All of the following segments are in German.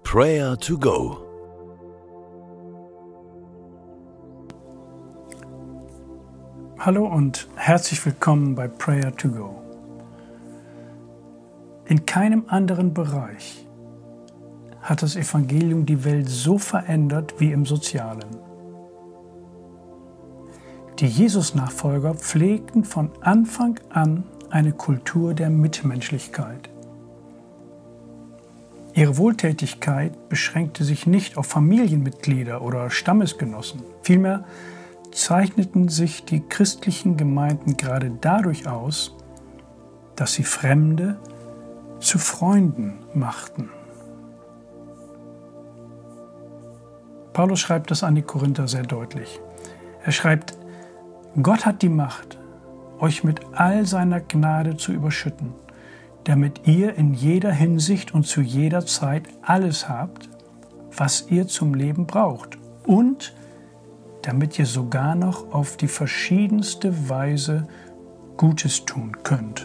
Prayer to Go. Hallo und herzlich willkommen bei Prayer to Go. In keinem anderen Bereich hat das Evangelium die Welt so verändert wie im Sozialen. Die Jesus-Nachfolger pflegten von Anfang an eine Kultur der Mitmenschlichkeit. Ihre Wohltätigkeit beschränkte sich nicht auf Familienmitglieder oder Stammesgenossen. Vielmehr zeichneten sich die christlichen Gemeinden gerade dadurch aus, dass sie Fremde zu Freunden machten. Paulus schreibt das an die Korinther sehr deutlich. Er schreibt: Gott hat die Macht, euch mit all seiner Gnade zu überschütten, damit ihr in jeder Hinsicht und zu jeder Zeit alles habt, was ihr zum Leben braucht, und damit ihr sogar noch auf die verschiedenste Weise Gutes tun könnt.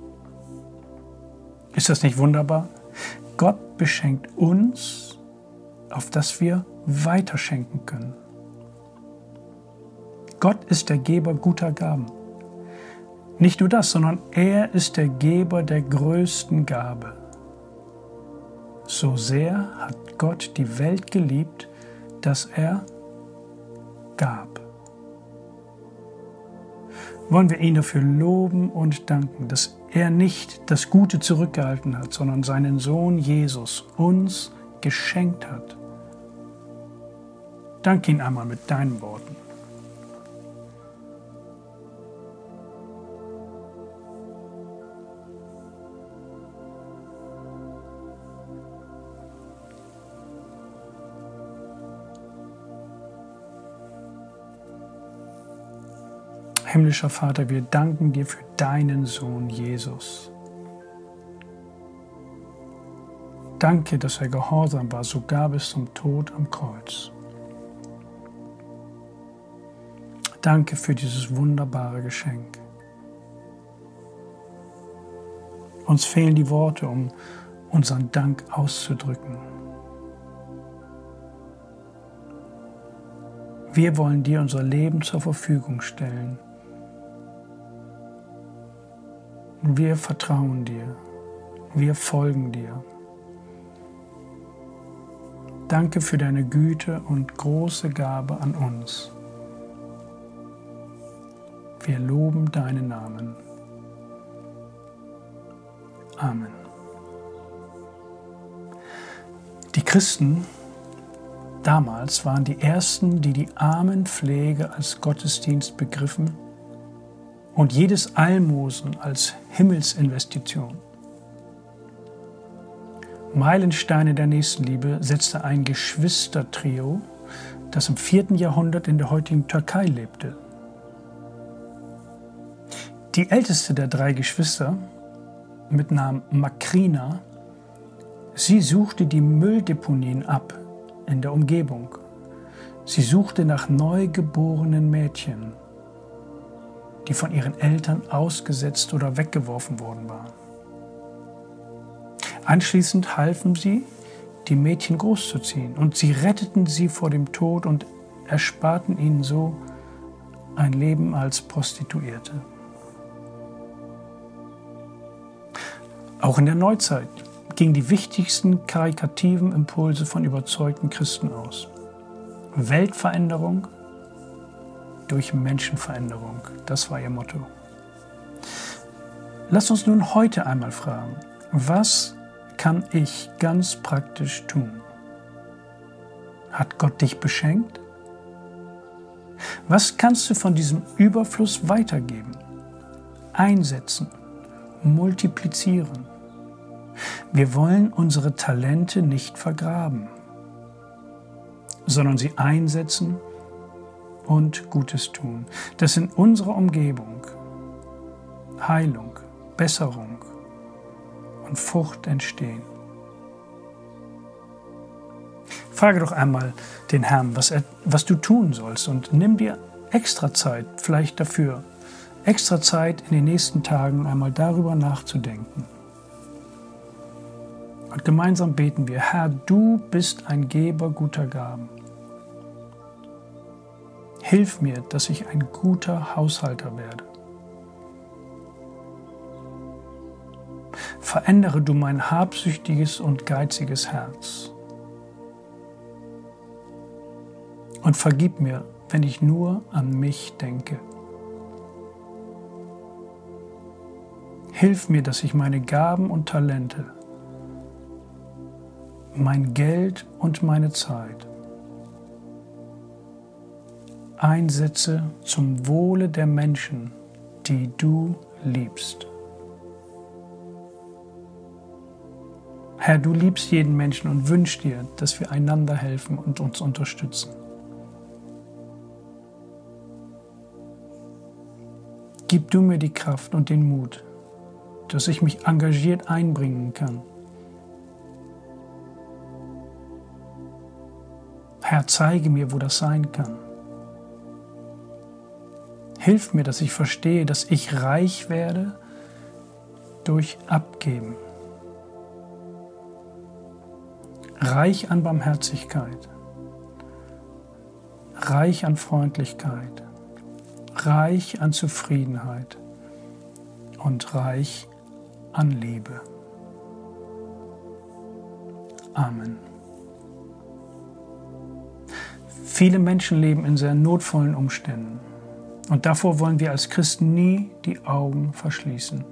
Ist das nicht wunderbar? Gott beschenkt uns, auf dass wir weiterschenken können. Gott ist der Geber guter Gaben. Nicht nur das, sondern er ist der Geber der größten Gabe. So sehr hat Gott die Welt geliebt, dass er gab. Wollen wir ihn dafür loben und danken, dass er nicht das Gute zurückgehalten hat, sondern seinen Sohn Jesus uns geschenkt hat. Danke ihn einmal mit deinen Worten. Himmlischer Vater, wir danken dir für deinen Sohn Jesus. Danke, dass er gehorsam war, sogar bis zum Tod am Kreuz. Danke für dieses wunderbare Geschenk. Uns fehlen die Worte, um unseren Dank auszudrücken. Wir wollen dir unser Leben zur Verfügung stellen. Wir vertrauen dir. Wir folgen dir. Danke für deine Güte und große Gabe an uns. Wir loben deinen Namen. Amen. Die Christen damals waren die Ersten, die die Armenpflege als Gottesdienst begriffen und jedes Almosen als Himmelsinvestition. Meilensteine der Nächstenliebe setzte ein Geschwistertrio, das im 4. Jahrhundert in der heutigen Türkei lebte. Die älteste der 3 Geschwister, mit Namen Makrina, sie suchte die Mülldeponien ab in der Umgebung. Sie suchte nach neugeborenen Mädchen, die von ihren Eltern ausgesetzt oder weggeworfen worden waren. Anschließend halfen sie, die Mädchen großzuziehen, und sie retteten sie vor dem Tod und ersparten ihnen so ein Leben als Prostituierte. Auch in der Neuzeit gingen die wichtigsten karikativen Impulse von überzeugten Christen aus. Weltveränderung durch Menschenveränderung, das war ihr Motto. Lass uns nun heute einmal fragen: Was kann ich ganz praktisch tun? Hat Gott dich beschenkt? Was kannst du von diesem Überfluss weitergeben, einsetzen, multiplizieren? Wir wollen unsere Talente nicht vergraben, sondern sie einsetzen und Gutes tun, dass in unserer Umgebung Heilung, Besserung und Frucht entstehen. Frage doch einmal den Herrn, was du tun sollst, und nimm dir extra Zeit, vielleicht dafür, extra Zeit in den nächsten Tagen einmal darüber nachzudenken. Und gemeinsam beten wir: Herr, du bist ein Geber guter Gaben. Hilf mir, dass ich ein guter Haushalter werde. Verändere du mein habsüchtiges und geiziges Herz. Und vergib mir, wenn ich nur an mich denke. Hilf mir, dass ich meine Gaben und Talente, mein Geld und meine Zeit einsetze zum Wohle der Menschen, die du liebst. Herr, du liebst jeden Menschen und wünschst dir, dass wir einander helfen und uns unterstützen. Gib du mir die Kraft und den Mut, dass ich mich engagiert einbringen kann. Herr, zeige mir, wo das sein kann. Hilf mir, dass ich verstehe, dass ich reich werde durch Abgeben. Reich an Barmherzigkeit, reich an Freundlichkeit, reich an Zufriedenheit und reich an Liebe. Amen. Viele Menschen leben in sehr notvollen Umständen und davor wollen wir als Christen nie die Augen verschließen.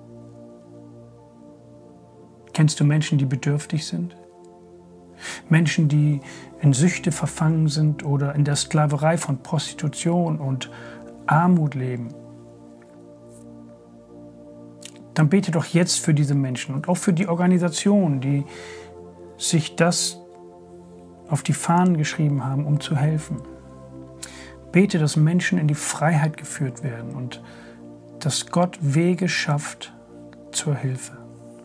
Kennst du Menschen, die bedürftig sind? Menschen, die in Süchte verfangen sind oder in der Sklaverei von Prostitution und Armut leben? Dann bete doch jetzt für diese Menschen und auch für die Organisationen, die sich das auf die Fahnen geschrieben haben, um zu helfen. Bete, dass Menschen in die Freiheit geführt werden und dass Gott Wege schafft zur Hilfe.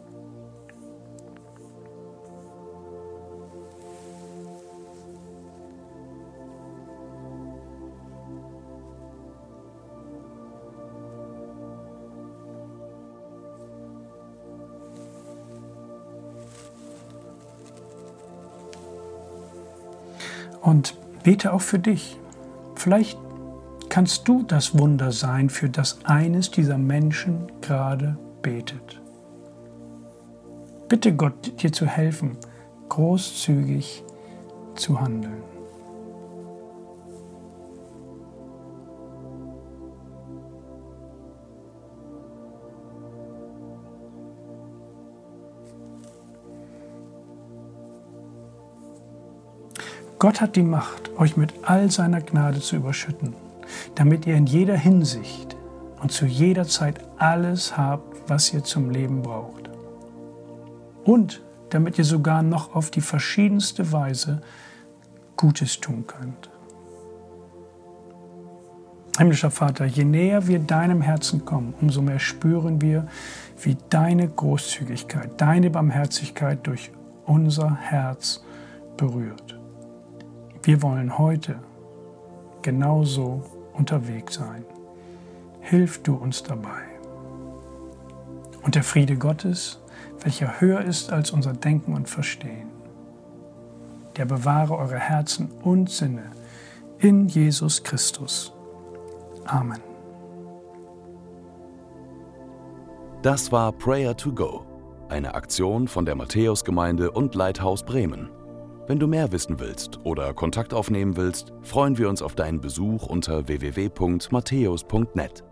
Und bete auch für dich. Vielleicht kannst du das Wunder sein, für das eines dieser Menschen gerade betet. Bitte Gott, dir zu helfen, großzügig zu handeln. Gott hat die Macht, euch mit all seiner Gnade zu überschütten, damit ihr in jeder Hinsicht und zu jeder Zeit alles habt, was ihr zum Leben braucht. Und damit ihr sogar noch auf die verschiedenste Weise Gutes tun könnt. Himmlischer Vater, je näher wir deinem Herzen kommen, umso mehr spüren wir, wie deine Großzügigkeit, deine Barmherzigkeit durch unser Herz berührt. Wir wollen heute genauso unterwegs sein. Hilf du uns dabei. Und der Friede Gottes, welcher höher ist als unser Denken und Verstehen, der bewahre eure Herzen und Sinne in Jesus Christus. Amen. Das war Prayer to Go, eine Aktion von der Matthäusgemeinde und Lighthouse Bremen. Wenn du mehr wissen willst oder Kontakt aufnehmen willst, freuen wir uns auf deinen Besuch unter www.matthäus.net.